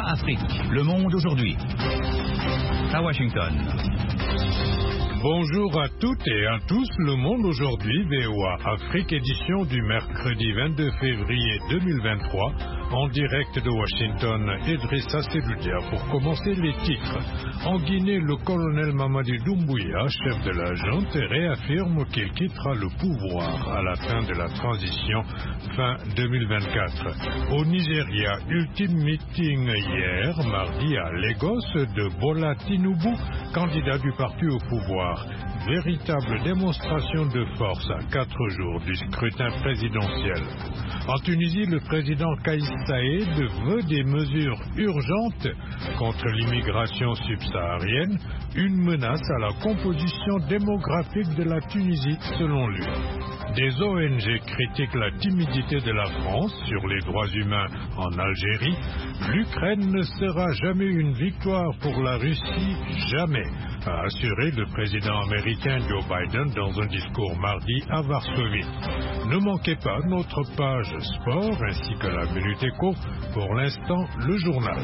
VOA Afrique, le monde aujourd'hui. À Washington. Bonjour à toutes et à tous, le monde aujourd'hui, VOA Afrique, édition du mercredi 22 février 2023, en direct de Washington, Idrissa Seloudia. Pour commencer les titres, en Guinée, le colonel Mamadi Doumbouya, chef de la junte, réaffirme qu'il quittera le pouvoir à la fin de la transition fin 2024. Au Nigeria, ultime meeting hier, mardi à Lagos, de Bola Tinubu, candidat du parti au pouvoir. Véritable démonstration de force à 4 jours du scrutin présidentiel. En Tunisie, le président Kais Saied veut des mesures urgentes contre l'immigration subsaharienne, une menace à la composition démographique de la Tunisie selon lui. Des ONG critiquent la timidité de la France sur les droits humains en Algérie. L'Ukraine ne sera jamais une victoire pour la Russie, jamais, a assuré le président américain Joe Biden dans un discours mardi à Varsovie. Ne manquez pas notre page sport ainsi que la Minute Éco. Pour l'instant, le journal.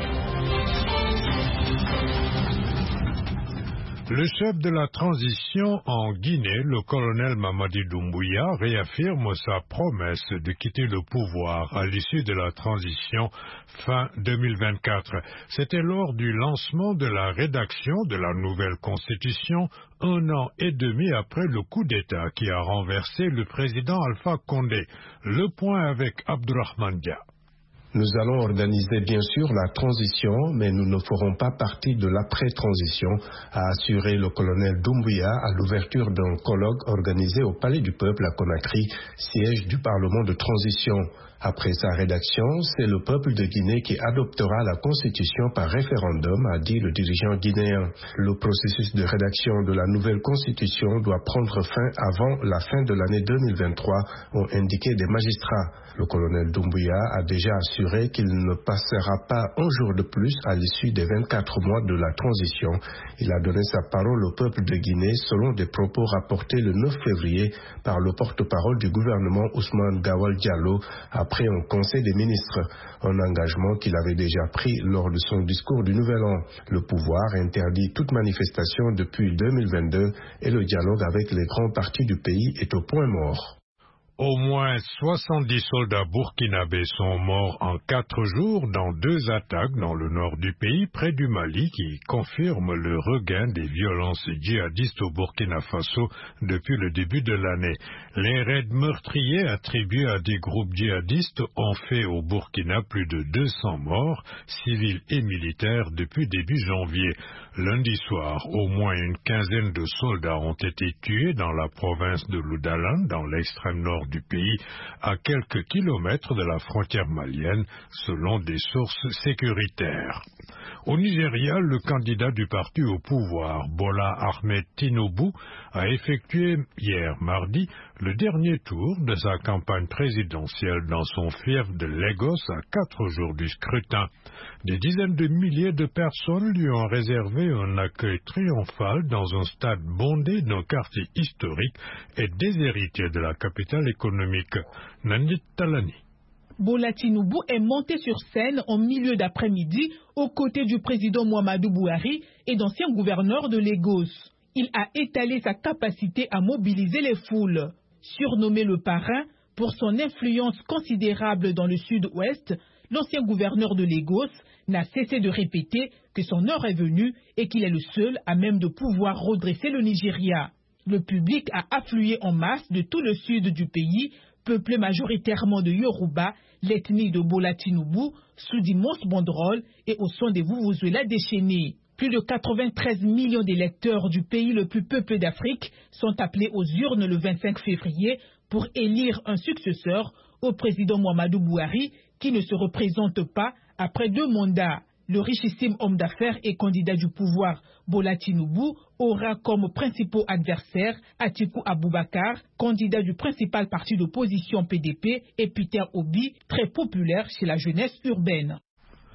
Le chef de la transition en Guinée, le colonel Mamadi Doumbouya, réaffirme sa promesse de quitter le pouvoir à l'issue de la transition fin 2024. C'était lors du lancement de la rédaction de la nouvelle constitution, 1 an et demi après le coup d'État qui a renversé le président Alpha Condé. Le point avec Abdourahmane Dia. Nous allons organiser bien sûr la transition, mais nous ne ferons pas partie de l'après-transition, a assuré le colonel Doumbouya à l'ouverture d'un colloque organisé au Palais du Peuple à Conakry, siège du Parlement de transition. Après sa rédaction, c'est le peuple de Guinée qui adoptera la constitution par référendum, a dit le dirigeant guinéen. Le processus de rédaction de la nouvelle constitution doit prendre fin avant la fin de l'année 2023, ont indiqué des magistrats. Le colonel Doumbouya a déjà assuré qu'il ne passera pas un jour de plus à l'issue des 24 mois de la transition. Il a donné sa parole au peuple de Guinée selon des propos rapportés le 9 février par le porte-parole du gouvernement Ousmane Gawal Diallo après un conseil des ministres, un engagement qu'il avait déjà pris lors de son discours du Nouvel An. Le pouvoir interdit toute manifestation depuis 2022 et le dialogue avec les grands partis du pays est au point mort. Au moins 70 soldats burkinabés sont morts en 4 jours dans 2 attaques dans le nord du pays, près du Mali, qui confirment le regain des violences djihadistes au Burkina Faso depuis le début de l'année. Les raids meurtriers attribués à des groupes djihadistes ont fait au Burkina plus de 200 morts, civils et militaires, depuis début janvier. Lundi soir, au moins une quinzaine de soldats ont été tués dans la province de Loudalan, dans l'extrême nord du pays, à quelques kilomètres de la frontière malienne, selon des sources sécuritaires. Au Nigeria, le candidat du parti au pouvoir, Bola Ahmed Tinubu, a effectué hier mardi le dernier tour de sa campagne présidentielle dans son fief de Lagos à 4 jours du scrutin. Des dizaines de milliers de personnes lui ont réservé un accueil triomphal dans un stade bondé d'un quartier historique et déshérité de la capitale économique, Nandit Talani. Bola Tinubu est monté sur scène en milieu d'après-midi aux côtés du président Muhammadu Buhari et d'anciens gouverneurs de Lagos. Il a étalé sa capacité à mobiliser les foules. Surnommé le parrain pour son influence considérable dans le sud-ouest, l'ancien gouverneur de Lagos n'a cessé de répéter que son heure est venue et qu'il est le seul à même de pouvoir redresser le Nigeria. Le public a afflué en masse de tout le sud du pays, peuplé majoritairement de Yoruba, l'ethnie de Bola Tinubu, sous d'immenses banderoles et au son des vuvuzelas déchaînés. Plus de 93 millions d'électeurs du pays le plus peuplé d'Afrique sont appelés aux urnes le 25 février pour élire un successeur au président Muhammadu Buhari qui ne se représente pas après 2 mandats. Le richissime homme d'affaires et candidat du pouvoir Bola Tinubu aura comme principaux adversaires Atiku Abubakar, candidat du principal parti d'opposition PDP, et Peter Obi, très populaire chez la jeunesse urbaine.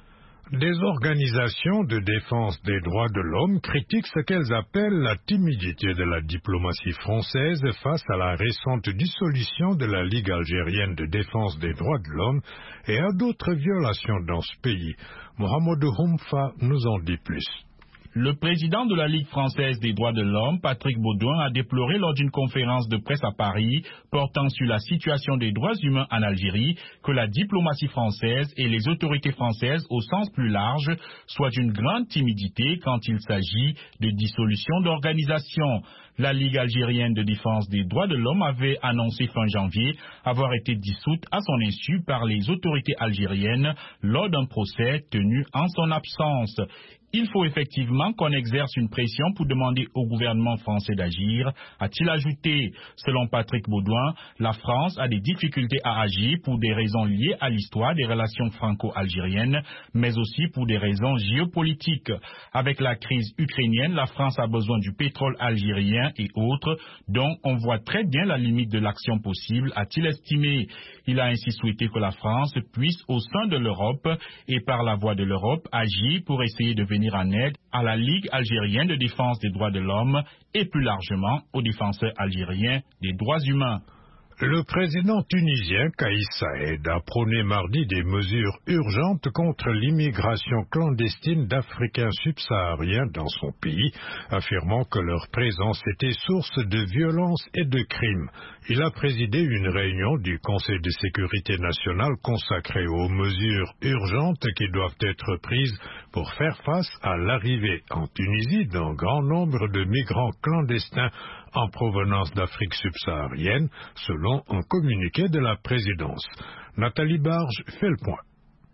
Des organisations de défense des droits de l'homme critiquent ce qu'elles appellent la timidité de la diplomatie française face à la récente dissolution de la Ligue algérienne de défense des droits de l'homme et à d'autres violations dans ce pays. Mohamed Houmfa nous en dit plus. Le président de la Ligue française des droits de l'homme, Patrick Baudouin, a déploré lors d'une conférence de presse à Paris portant sur la situation des droits humains en Algérie que la diplomatie française et les autorités françaises au sens plus large soient d'une grande timidité quand il s'agit de dissolution d'organisations. La Ligue algérienne de défense des droits de l'homme avait annoncé fin janvier avoir été dissoute à son insu par les autorités algériennes lors d'un procès tenu en son absence. Il faut effectivement qu'on exerce une pression pour demander au gouvernement français d'agir, a-t-il ajouté. Selon Patrick Baudouin, la France a des difficultés à agir pour des raisons liées à l'histoire des relations franco-algériennes, mais aussi pour des raisons géopolitiques. Avec la crise ukrainienne, la France a besoin du pétrole algérien et autres, dont on voit très bien la limite de l'action possible, a-t-il estimé. Il a ainsi souhaité que la France puisse, au sein de l'Europe et par la voie de l'Europe, agir pour essayer de venir en aide à la Ligue algérienne de défense des droits de l'homme et plus largement aux défenseurs algériens des droits humains. Le président tunisien Kais Saïed a prôné mardi des mesures urgentes contre l'immigration clandestine d'Africains subsahariens dans son pays, affirmant que leur présence était source de violence et de crimes. Il a présidé une réunion du Conseil de sécurité nationale consacrée aux mesures urgentes qui doivent être prises pour faire face à l'arrivée en Tunisie d'un grand nombre de migrants clandestins en provenance d'Afrique subsaharienne, selon un communiqué de la présidence. Nathalie Barge fait le point.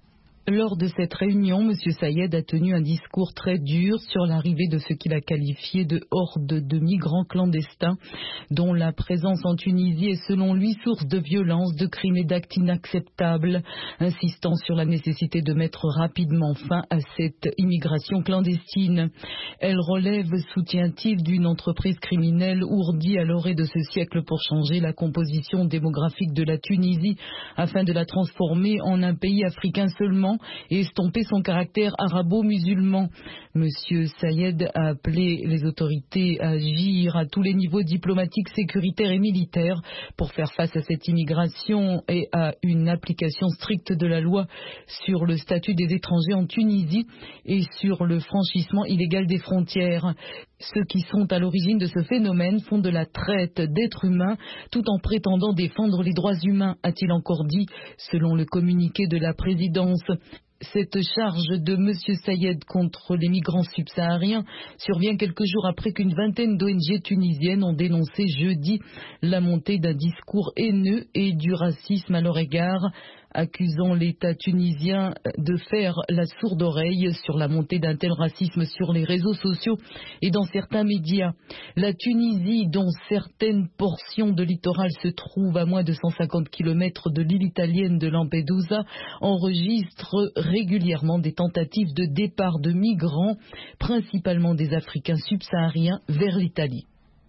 Lors de cette réunion, M. Saïed a tenu un discours très dur sur l'arrivée de ce qu'il a qualifié de horde de migrants clandestins, dont la présence en Tunisie est selon lui source de violence, de crimes et d'actes inacceptables, insistant sur la nécessité de mettre rapidement fin à cette immigration clandestine. Elle relève, soutient-il, d'une entreprise criminelle ourdie à l'orée de ce siècle pour changer la composition démographique de la Tunisie afin de la transformer en un pays africain seulement et estomper son caractère arabo-musulman. Monsieur Saïed a appelé les autorités à agir à tous les niveaux diplomatiques, sécuritaires et militaires pour faire face à cette immigration et à une application stricte de la loi sur le statut des étrangers en Tunisie et sur le franchissement illégal des frontières. Ceux qui sont à l'origine de ce phénomène font de la traite d'êtres humains tout en prétendant défendre les droits humains, a-t-il encore dit, selon le communiqué de la présidence. Cette charge de M. Saïed contre les migrants subsahariens survient quelques jours après qu'une vingtaine d'ONG tunisiennes ont dénoncé jeudi la montée d'un discours haineux et du racisme à leur égard, accusant l'État tunisien de faire la sourde oreille sur la montée d'un tel racisme sur les réseaux sociaux et dans certains médias. La Tunisie, dont certaines portions de littoral se trouvent à moins de 150 km de l'île italienne de Lampedusa, enregistre régulièrement des tentatives de départ de migrants, principalement des Africains subsahariens, vers l'Italie.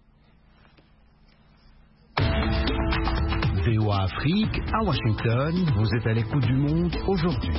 VOA Afrique, à Washington, vous êtes à l'écoute du monde aujourd'hui.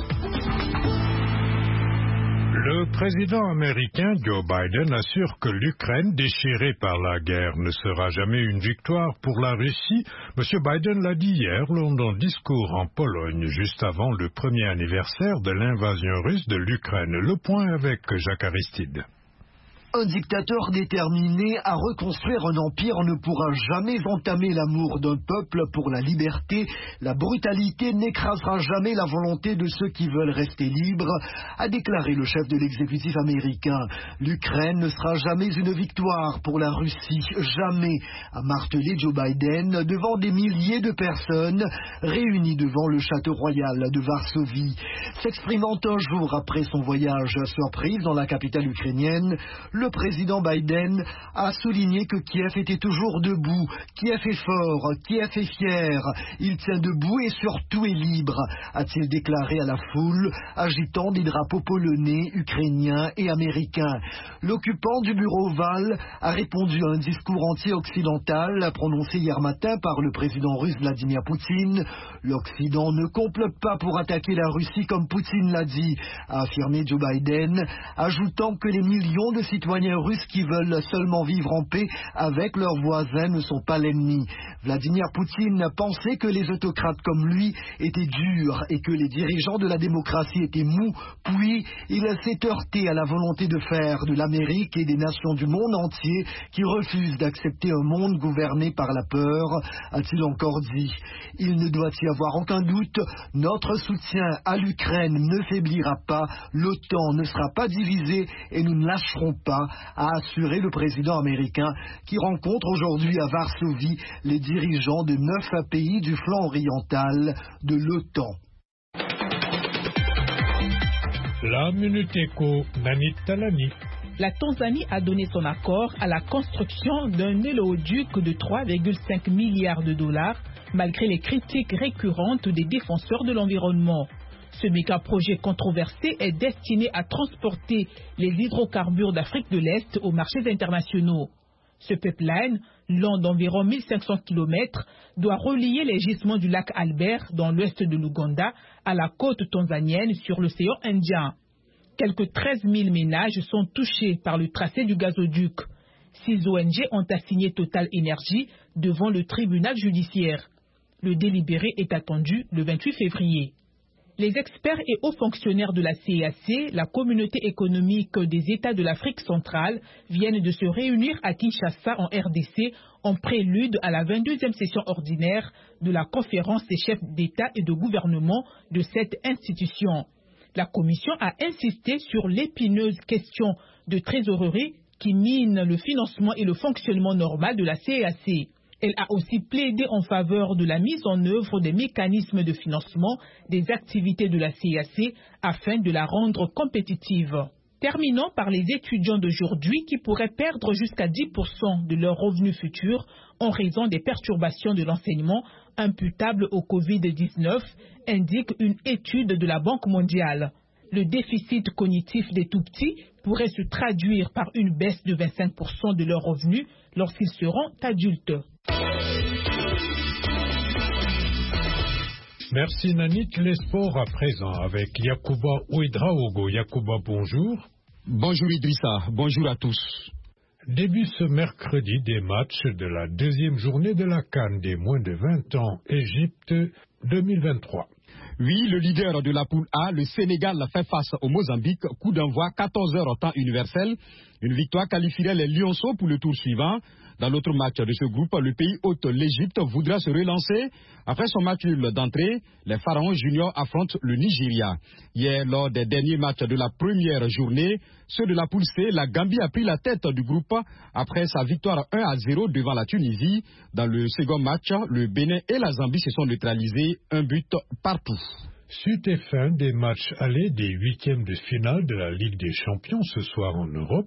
Le président américain Joe Biden assure que l'Ukraine, déchirée par la guerre, ne sera jamais une victoire pour la Russie. M. Biden l'a dit hier lors d'un discours en Pologne, juste avant le premier anniversaire de l'invasion russe de l'Ukraine. Le point avec Jacques Aristide. Un dictateur déterminé à reconstruire un empire ne pourra jamais entamer l'amour d'un peuple pour la liberté. La brutalité n'écrasera jamais la volonté de ceux qui veulent rester libres, a déclaré le chef de l'exécutif américain. L'Ukraine ne sera jamais une victoire pour la Russie, jamais, a martelé Joe Biden devant des milliers de personnes réunies devant le château royal de Varsovie. S'exprimant un jour après son voyage surprise dans la capitale ukrainienne, le le président Biden a souligné que Kiev était toujours debout. Kiev est fort, Kiev est fier. Il tient debout et surtout est libre, a-t-il déclaré à la foule, agitant des drapeaux polonais, ukrainiens et américains. L'occupant du bureau ovale a répondu à un discours anti-occidental prononcé hier matin par le président russe Vladimir Poutine. L'Occident ne complote pas pour attaquer la Russie comme Poutine l'a dit, a affirmé Joe Biden, ajoutant que les millions de citoyens russes qui veulent seulement vivre en paix avec leurs voisins ne sont pas l'ennemi. Vladimir Poutine pensait que les autocrates comme lui étaient durs et que les dirigeants de la démocratie étaient mous, puis il s'est heurté à la volonté de faire de l'Amérique et des nations du monde entier qui refusent d'accepter un monde gouverné par la peur, a-t-il encore dit. Il ne doit y avoir aucun doute, notre soutien à l'Ukraine ne faiblira pas, l'OTAN ne sera pas divisée et nous ne lâcherons pas, a assuré le président américain qui rencontre aujourd'hui à Varsovie les dirigeants de 9 pays du flanc oriental de l'OTAN. La Minute Éco, Nanit Talani. La Tanzanie a donné son accord à la construction d'un oléoduc de 3,5 milliards de dollars, malgré les critiques récurrentes des défenseurs de l'environnement. Ce méga-projet controversé est destiné à transporter les hydrocarbures d'Afrique de l'Est aux marchés internationaux. Ce pipeline, long d'environ 1500 km, doit relier les gisements du lac Albert dans l'ouest de l'Ouganda à la côte tanzanienne sur l'océan Indien. Quelques 13 000 ménages sont touchés par le tracé du gazoduc. 6 ONG ont assigné Total Energy devant le tribunal judiciaire. Le délibéré est attendu le 28 février. Les experts et hauts fonctionnaires de la CEEAC, la communauté économique des États de l'Afrique centrale, viennent de se réunir à Kinshasa en RDC en prélude à la 22e session ordinaire de la conférence des chefs d'État et de gouvernement de cette institution. La Commission a insisté sur l'épineuse question de trésorerie qui mine le financement et le fonctionnement normal de la CEEAC. Elle a aussi plaidé en faveur de la mise en œuvre des mécanismes de financement des activités de la CEEAC afin de la rendre compétitive. Terminons par les étudiants d'aujourd'hui qui pourraient perdre jusqu'à 10% de leurs revenus futurs en raison des perturbations de l'enseignement imputables au Covid-19, indique une étude de la Banque mondiale. Le déficit cognitif des tout-petits pourrait se traduire par une baisse de 25% de leurs revenus lorsqu'ils seront adultes. Merci Nanit. Les sports à présent avec Yacouba Ouedraogo. Yacouba, bonjour. Bonjour Idrissa, bonjour à tous. Début ce mercredi des matchs de la deuxième journée de la CAN des moins de 20 ans, Égypte 2023. Oui, le leader de la poule A, le Sénégal, fait face au Mozambique. Coup d'envoi 14h au temps universel. Une victoire qualifierait les Lionceaux pour le tour suivant. Dans l'autre match de ce groupe, le pays hôte, l'Égypte, voudra se relancer. Après son match nul d'entrée, les Pharaons juniors affrontent le Nigeria. Hier, lors des derniers matchs de la première journée, ceux de la poule C, la Gambie a pris la tête du groupe après sa victoire 1-0 devant la Tunisie. Dans le second match, le Bénin et la Zambie se sont neutralisés, un but partout. Suite et fin des matchs allés des huitièmes de finale de la Ligue des Champions ce soir en Europe.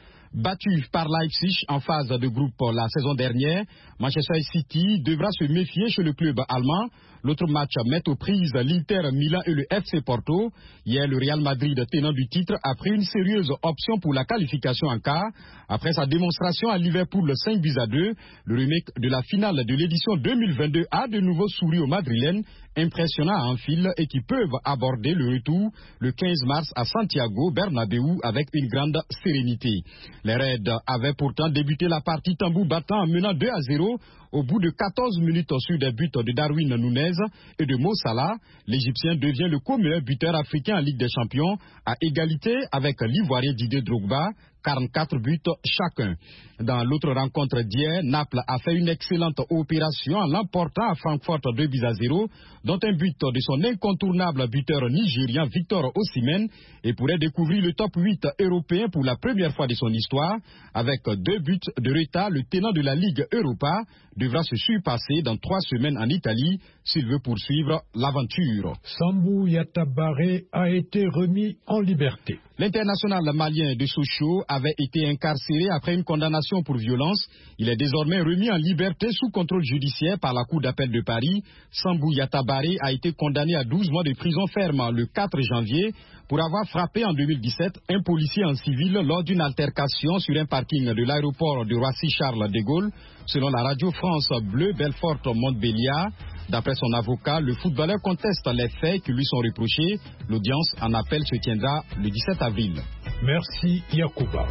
Battu par Leipzig en phase de groupe la saison dernière, Manchester City devra se méfier chez le club allemand. L'autre match met aux prises l'Inter Milan et le FC Porto. Hier, le Real Madrid, tenant du titre, a pris une sérieuse option pour la qualification en quart. Après sa démonstration à Liverpool 5-2, le remake de la finale de l'édition 2022 a de nouveau souri aux Madrilènes, impressionnant à Anfield et qui peuvent aborder le retour le 15 mars à Santiago Bernabéu avec une grande sérénité. Les Reds avaient pourtant débuté la partie tambour battant en menant 2-0 au bout de 14 minutes sur des buts de Darwin Nunez et de Mo Salah. L'Égyptien devient le co-meilleur buteur africain en Ligue des Champions à égalité avec l'Ivoirien Didier Drogba, 44 buts chacun. Dans l'autre rencontre d'hier, Naples a fait une excellente opération en l'emportant à Francfort 2-0, dont un but de son incontournable buteur nigérien Victor Osimhen, et pourrait découvrir le top 8 européen pour la première fois de son histoire. Avec 2 buts de retard, le tenant de la Ligue Europa devra se surpasser dans 3 semaines en Italie s'il veut poursuivre l'aventure. Sambou Yatabare a été remis en liberté. L'international malien de Sochaux avait été incarcéré après une condamnation pour violence. Il est désormais remis en liberté sous contrôle judiciaire par la Cour d'appel de Paris. Sambou Yatabaré a été condamné à 12 mois de prison ferme le 4 janvier pour avoir frappé en 2017 un policier en civil lors d'une altercation sur un parking de l'aéroport de Roissy-Charles de Gaulle. Selon la radio France Bleu Belfort-Montbéliard, d'après son avocat, le footballeur conteste les faits qui lui sont reprochés. L'audience en appel se tiendra le 17 avril. Merci Yacouba.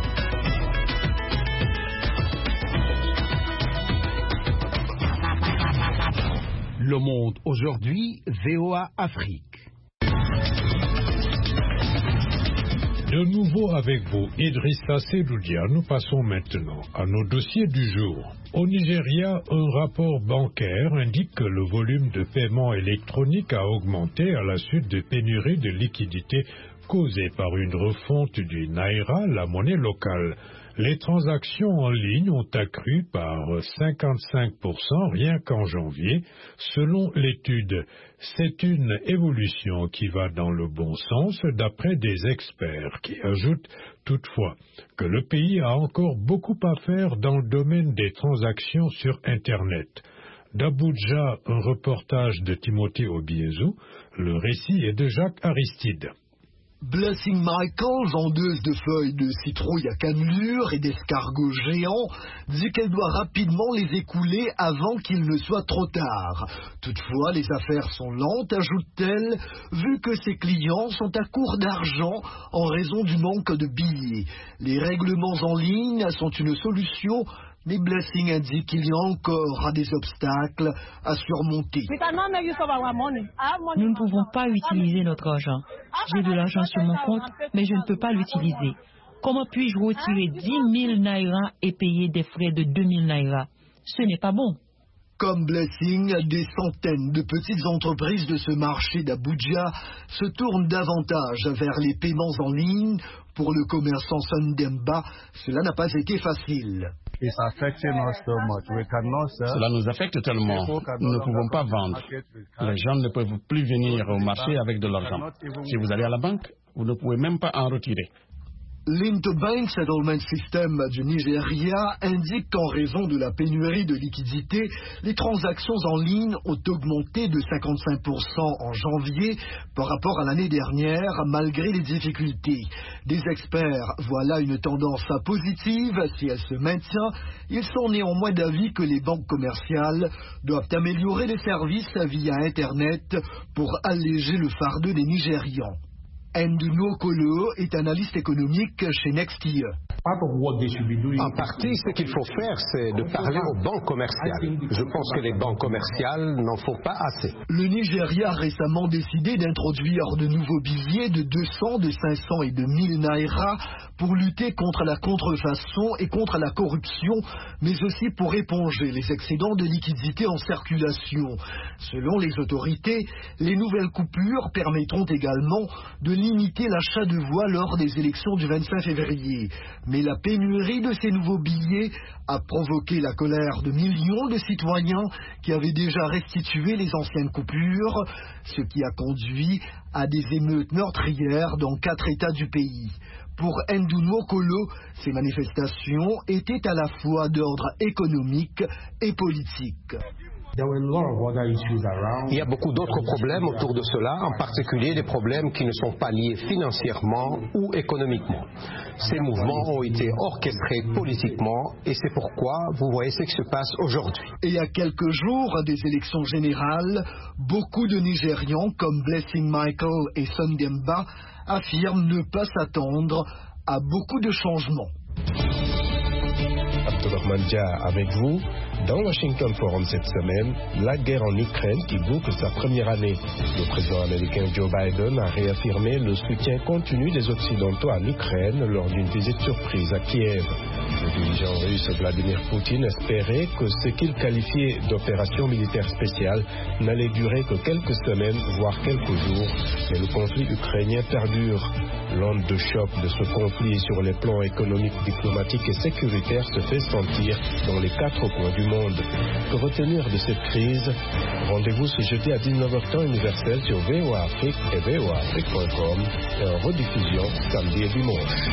Le Monde aujourd'hui, VOA Afrique. De nouveau avec vous, Idrissa Seloudia, nous passons maintenant à nos dossiers du jour. Au Nigeria, un rapport bancaire indique que le volume de paiement électronique a augmenté à la suite de pénuries de liquidités causées par une refonte du Naira, la monnaie locale. Les transactions en ligne ont accru par 55% rien qu'en janvier, selon l'étude. C'est une évolution qui va dans le bon sens d'après des experts qui ajoutent toutefois que le pays a encore beaucoup à faire dans le domaine des transactions sur Internet. D'Abuja, un reportage de Timothée Obiezou, le récit est de Jacques Aristide. Blessing Michael, vendeuse de feuilles de citrouille à cannelure et d'escargots géants, dit qu'elle doit rapidement les écouler avant qu'il ne soit trop tard. Toutefois, les affaires sont lentes, ajoute-t-elle, vu que ses clients sont à court d'argent en raison du manque de billets. Les règlements en ligne sont une solution, mais Blessing indique qu'il y a encore des obstacles à surmonter. Nous ne pouvons pas utiliser notre argent. J'ai de l'argent sur mon compte, mais je ne peux pas l'utiliser. Comment puis-je retirer 10 000 naira et payer des frais de 2 000 naira? Ce n'est pas bon. Comme Blessing, des centaines de petites entreprises de ce marché d'Abuja se tournent davantage vers les paiements en ligne. Pour le commerçant Sundemba, cela n'a pas été facile. Cela nous affecte tellement. Nous ne pouvons pas vendre. Les gens ne peuvent plus venir au marché avec de l'argent. Si vous allez à la banque, vous ne pouvez même pas en retirer. L'Interbank Settlement System du Nigeria indique qu'en raison de la pénurie de liquidités, les transactions en ligne ont augmenté de 55% en janvier par rapport à l'année dernière, malgré les difficultés. Des experts voient là une tendance positive si elle se maintient. Ils sont néanmoins d'avis que les banques commerciales doivent améliorer les services via Internet pour alléger le fardeau des Nigérians. Ndouno Kolo est analyste économique chez Nextia. En partie, ce qu'il faut faire, c'est de parler aux banques commerciales. Je pense que les banques commerciales n'en font pas assez. Le Nigeria a récemment décidé d'introduire de nouveaux billets de 200, de 500 et de 1000 naira pour lutter contre la contrefaçon et contre la corruption, mais aussi pour éponger les excédents de liquidités en circulation. Selon les autorités, les nouvelles coupures permettront également de limiter l'achat de voix lors des élections du 25 février. Mais la pénurie de ces nouveaux billets a provoqué la colère de millions de citoyens qui avaient déjà restitué les anciennes coupures, ce qui a conduit à des émeutes meurtrières dans 4 États du pays. Pour Ndouno Kolo, ces manifestations étaient à la fois d'ordre économique et politique. Il y a beaucoup d'autres problèmes autour de cela, en particulier des problèmes qui ne sont pas liés financièrement ou économiquement. Ces mouvements ont été orchestrés politiquement et c'est pourquoi vous voyez ce qui se passe aujourd'hui. Et il y a quelques jours des élections générales, beaucoup de Nigérians comme Blessing Michael et Sundemba affirment ne pas s'attendre à beaucoup de changements. Abdourahmane Dia avec vous. Dans Washington Forum cette semaine, la guerre en Ukraine qui boucle sa première année. Le président américain Joe Biden a réaffirmé le soutien continu des Occidentaux à l'Ukraine lors d'une visite surprise à Kiev. Le dirigeant russe Vladimir Poutine espérait que ce qu'il qualifiait d'opération militaire spéciale n'allait durer que quelques semaines, voire quelques jours, mais le conflit ukrainien perdure. L'onde de choc de ce conflit sur les plans économiques, diplomatiques et sécuritaires se fait sentir dans les 4 coins du monde. Que retenir de cette crise? Rendez-vous ce jeudi à 19h temps universel sur VOA Afrique et voaafrique.com et en rediffusion samedi et dimanche.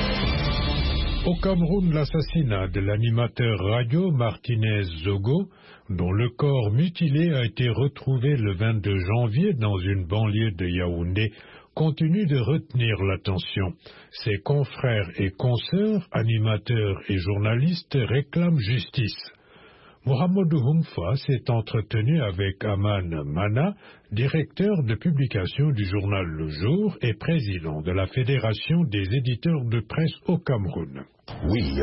Au Cameroun, l'assassinat de l'animateur radio Martinez Zogo, dont le corps mutilé a été retrouvé le 22 janvier dans une banlieue de Yaoundé, continue de retenir l'attention. Ses confrères et consoeurs, animateurs et journalistes réclament justice. Mohamedou Humfa s'est entretenu avec Aman Mana, directeur de publication du journal Le Jour et président de la Fédération des éditeurs de presse au Cameroun. Oui,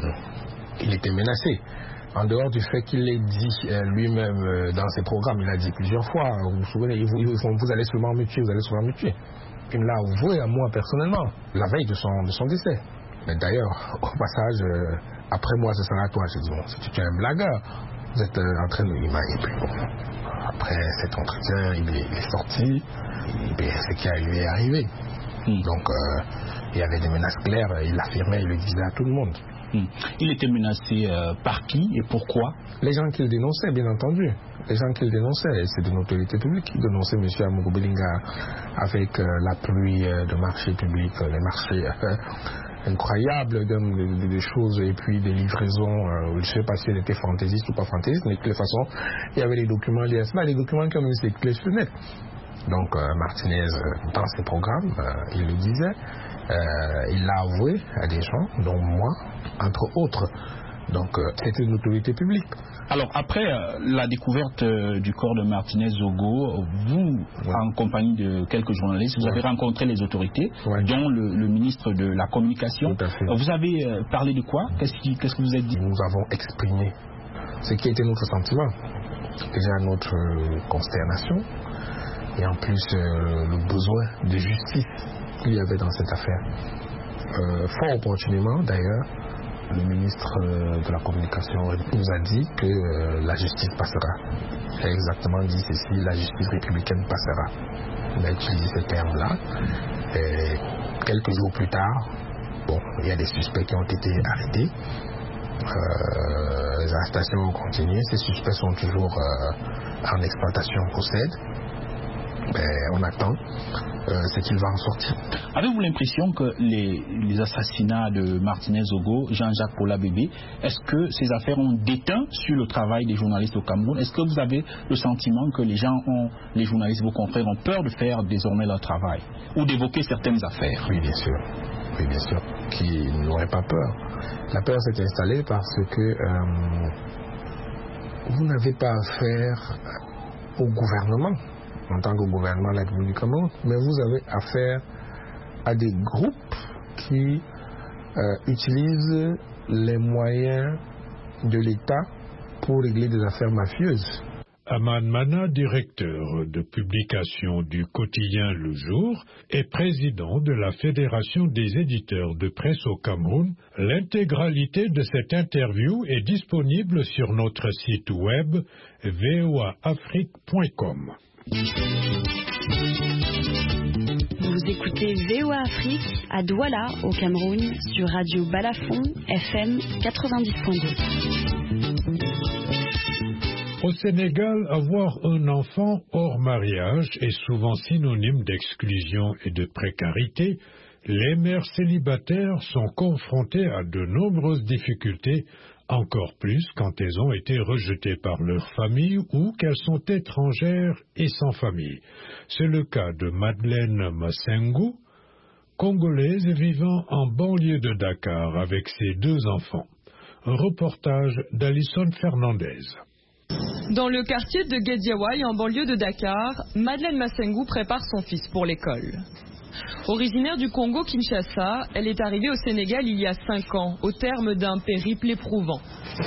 il était menacé. En dehors du fait qu'il l'ait dit lui-même dans ses programmes, il a dit plusieurs fois, vous vous souvenez, vous allez seulement me tuer, vous allez seulement me tuer. Il me l'a avoué à moi personnellement, la veille de son décès. Mais d'ailleurs, au passage, après moi, ce sera toi. J'ai dit, bon, si tu es un blagueur, vous êtes en train de... Et puis bon, après cet entretien, il est sorti, et ce qui est arrivé est arrivé. Donc, il y avait des menaces claires, il l'affirmait, il le disait à tout le monde. Il était menacé par qui et pourquoi? Les gens qu'il dénonçait, bien entendu. Les gens qu'il dénonçait, c'est de l'autorité publique qui dénonçait M. Amogo Belinga avec l'appui de marchés publics, les marchés incroyables de choses et puis des livraisons, je ne sais pas si elles étaient fantaisistes ou pas fantaisistes, mais de toute façon, il y avait des documents liés à cela, des documents qui ont mis ses clés sur le net. Donc Martinez, dans ses programmes, il le disait, il l'a avoué à des gens, dont moi, entre autres. Donc c'était une autorité publique. Alors après la découverte du corps de Martinez Zogo, vous, en compagnie de quelques journalistes, vous avez rencontré les autorités, dont le ministre de la Communication. Tout à fait. Vous avez parlé de quoi? Qu'est-ce que vous avez dit? Nous avons exprimé ce qui était notre sentiment, déjà notre consternation, et en plus le besoin de justice qu'il y avait dans cette affaire. Fort opportunément d'ailleurs, le ministre de la Communication nous a dit que la justice passera. Il a exactement dit ceci, la justice républicaine passera. Il a utilisé ces termes-là. Et quelques jours plus tard, bon, il y a des suspects qui ont été arrêtés. Les arrestations ont continué. Ces suspects sont toujours en exploitation au CED. Mais on attend ce qu'il va en sortir. Avez-vous l'impression que les assassinats de Martinez Zogo, Jean-Jacques Paula Bébé, est-ce que ces affaires ont déteint sur le travail des journalistes au Cameroun? Est-ce que vous avez le sentiment que les journalistes, vos confrères, ont peur de faire désormais leur travail ou d'évoquer certaines affaires? Oui, bien sûr. Oui, bien sûr. Qui n'auraient pas peur. La peur s'est installée parce que vous n'avez pas affaire au gouvernement en tant que gouvernement de la République du Cameroun, mais vous avez affaire à des groupes qui utilisent les moyens de l'État pour régler des affaires mafieuses. Aman Mana, directeur de publication du quotidien Le Jour et président de la Fédération des éditeurs de presse au Cameroun, l'intégralité de cette interview est disponible sur notre site web voaafrique.com. Vous écoutez VOA Afrique à Douala au Cameroun sur Radio Balafon FM 90.2. Au Sénégal, avoir un enfant hors mariage est souvent synonyme d'exclusion et de précarité. Les mères célibataires sont confrontées à de nombreuses difficultés, encore plus quand elles ont été rejetées par leur famille ou qu'elles sont étrangères et sans famille. C'est le cas de Madeleine Masengu, congolaise vivant en banlieue de Dakar avec ses 2 enfants. Un reportage d'Alison Fernandez. Dans le quartier de Guédiawaye, en banlieue de Dakar, Madeleine Masengu prépare son fils pour l'école. Originaire du Congo-Kinshasa, elle est arrivée au Sénégal il y a 5 ans, au terme d'un périple éprouvant.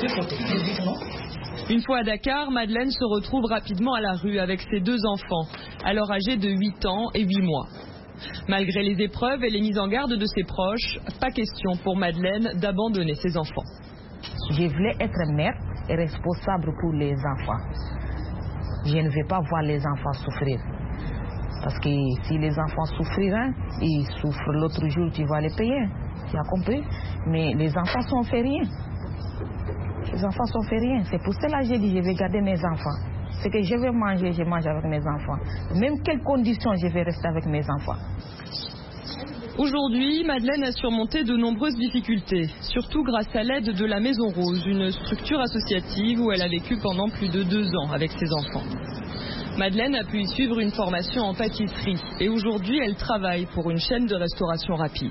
Une fois à Dakar, Madeleine se retrouve rapidement à la rue avec ses 2 enfants, alors âgés de 8 ans et 8 mois. Malgré les épreuves et les mises en garde de ses proches, pas question pour Madeleine d'abandonner ses enfants. Je voulais être mère et responsable pour les enfants. Je ne vais pas voir les enfants souffrir. Parce que si les enfants souffriront, ils souffrent l'autre jour, tu vas les payer. Tu as compris? Mais les enfants sont fait rien. Les enfants sont fait rien. C'est pour cela que j'ai dit je vais garder mes enfants. Ce que je vais manger, je mange avec mes enfants. Même quelles conditions je vais rester avec mes enfants. Aujourd'hui, Madeleine a surmonté de nombreuses difficultés, surtout grâce à l'aide de la Maison Rose, une structure associative où elle a vécu pendant plus de 2 ans avec ses enfants. Madeleine a pu y suivre une formation en pâtisserie et aujourd'hui elle travaille pour une chaîne de restauration rapide.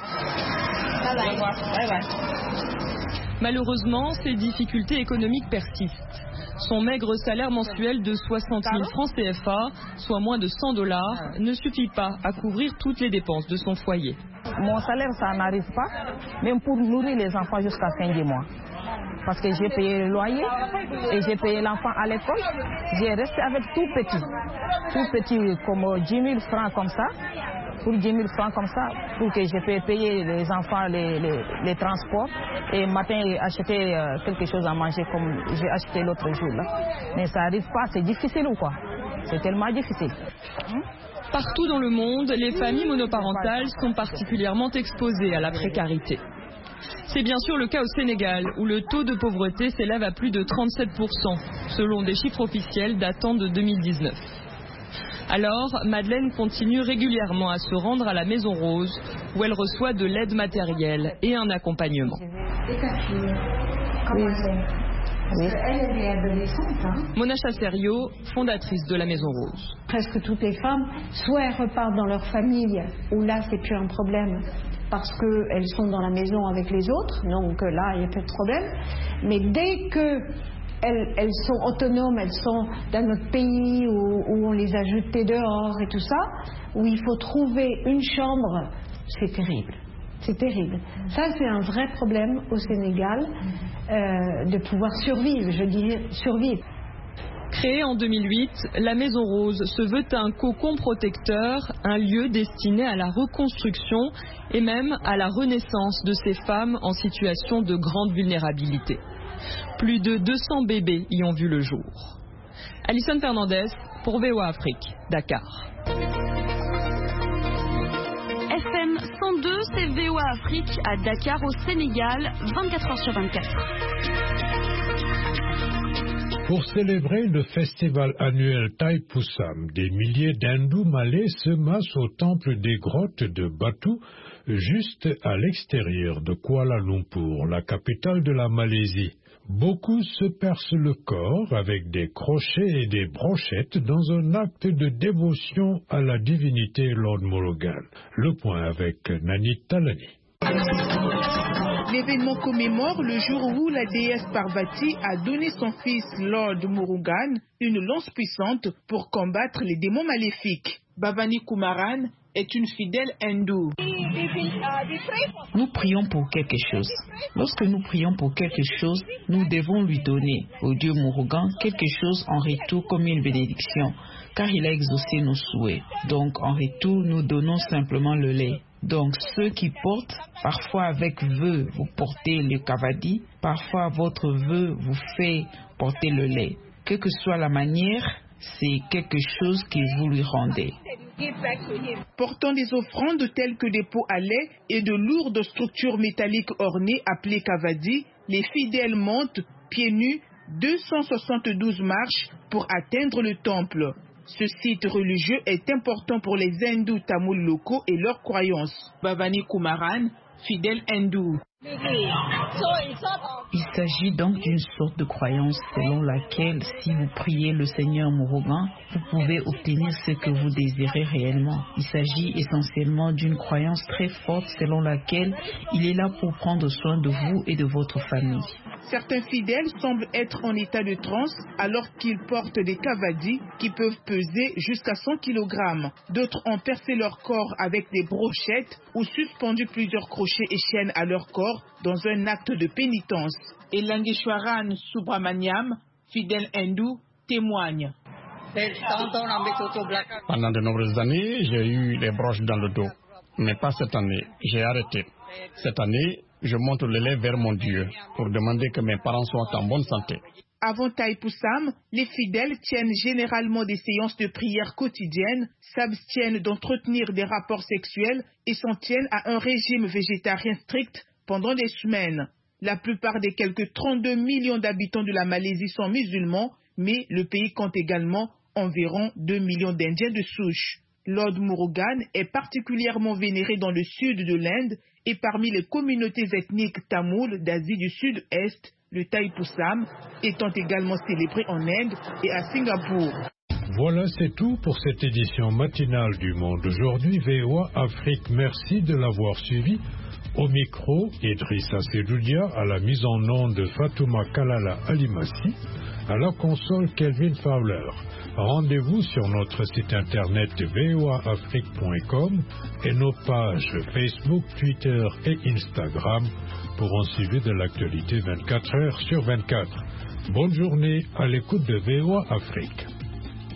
Malheureusement, ces difficultés économiques persistent. Son maigre salaire mensuel de 60 000 francs CFA, soit moins de $100, ne suffit pas à couvrir toutes les dépenses de son foyer. Mon salaire, ça n'arrive pas, même pour nourrir les enfants jusqu'à fin du mois. Parce que j'ai payé le loyer et j'ai payé l'enfant à l'école. J'ai resté avec tout petit, comme 10 000 francs comme ça. Pour 10 000 francs comme ça, pour que je puisse payer les enfants les transports et matin acheter quelque chose à manger comme j'ai acheté l'autre jour là. Mais ça n'arrive pas, c'est difficile ou quoi? C'est tellement difficile. Partout dans le monde, les familles monoparentales sont particulièrement exposées à la précarité. C'est bien sûr le cas au Sénégal, où le taux de pauvreté s'élève à plus de 37%, selon des chiffres officiels datant de 2019. Alors, Madeleine continue régulièrement à se rendre à la Maison Rose, où elle reçoit de l'aide matérielle et un accompagnement. Elle est adolescente. Mona Chasserio, fondatrice de la Maison Rose. Presque toutes les femmes, soit elles repartent dans leur famille, où là c'est plus un problème, parce qu'elles sont dans la maison avec les autres, donc là il n'y a pas de problème. Mais dès que elles sont autonomes, elles sont dans notre pays où on les a jetées dehors et tout ça, où il faut trouver une chambre, c'est terrible. C'est terrible. Ça, c'est un vrai problème au Sénégal, de pouvoir survivre, je dirais survivre. Créée en 2008, la Maison Rose se veut un cocon protecteur, un lieu destiné à la reconstruction et même à la renaissance de ces femmes en situation de grande vulnérabilité. Plus de 200 bébés y ont vu le jour. Alison Fernandez pour VOA Afrique, Dakar. FM 102, c'est VOA Afrique à Dakar au Sénégal, 24h/24. Pour célébrer le festival annuel Thaipusam, des milliers d'hindous malais se massent au temple des grottes de Batu, juste à l'extérieur de Kuala Lumpur, la capitale de la Malaisie. Beaucoup se percent le corps avec des crochets et des brochettes dans un acte de dévotion à la divinité Lord Murugan. Le point avec Nani Talani. L'événement commémore le jour où la déesse Parvati a donné son fils Lord Murugan une lance puissante pour combattre les démons maléfiques. Bhavani Kumaran est une fidèle hindoue. Nous prions pour quelque chose. Lorsque nous prions pour quelque chose, nous devons lui donner au Dieu Murugan quelque chose en retour comme une bénédiction, car il a exaucé nos souhaits. Donc en retour, nous donnons simplement le lait. Donc ceux qui portent, parfois avec vœu, vous portez le kavadi, parfois votre vœu vous fait porter le lait. Quelle que soit la manière, c'est quelque chose que vous lui rendez. Portant des offrandes telles que des pots à lait et de lourdes structures métalliques ornées appelées kavadi, les fidèles montent, pieds nus, 272 marches pour atteindre le temple. Ce site religieux est important pour les hindous tamouls locaux et leurs croyances. Bhavani Kumaran, fidèle hindou. Il s'agit donc d'une sorte de croyance selon laquelle si vous priez le Seigneur Murugan, vous pouvez obtenir ce que vous désirez réellement. Il s'agit essentiellement d'une croyance très forte selon laquelle il est là pour prendre soin de vous et de votre famille. Certains fidèles semblent être en état de transe alors qu'ils portent des kavadis qui peuvent peser jusqu'à 100 kg. D'autres ont percé leur corps avec des brochettes ou suspendu plusieurs crochets et chaînes à leur corps dans un acte de pénitence. Et Langeshwaran Subramaniam, fidèle hindou, témoigne. Pendant de nombreuses années, j'ai eu les broches dans le dos. Mais pas cette année. J'ai arrêté. Cette année, je monte le lait vers mon Dieu pour demander que mes parents soient en bonne santé. Avant Thaipusam, les fidèles tiennent généralement des séances de prière quotidiennes, s'abstiennent d'entretenir des rapports sexuels et s'en tiennent à un régime végétarien strict pendant des semaines. La plupart des quelques 32 millions d'habitants de la Malaisie sont musulmans, mais le pays compte également environ 2 millions d'Indiens de souche. Lord Murugan est particulièrement vénéré dans le sud de l'Inde et parmi les communautés ethniques tamoules d'Asie du Sud-Est, le Thaipusam étant également célébré en Inde et à Singapour. Voilà, c'est tout pour cette édition matinale du Monde aujourd'hui. VOA Afrique, merci de l'avoir suivi. Au micro, Idrissa Seloudia, à la mise en onde de Fatouma Kalala Alimassi, à la console Kelvin Fowler. Rendez-vous sur notre site internet voaafrique.com et nos pages Facebook, Twitter et Instagram pour en suivre de l'actualité 24 heures sur 24. Bonne journée à l'écoute de VOA Afrique.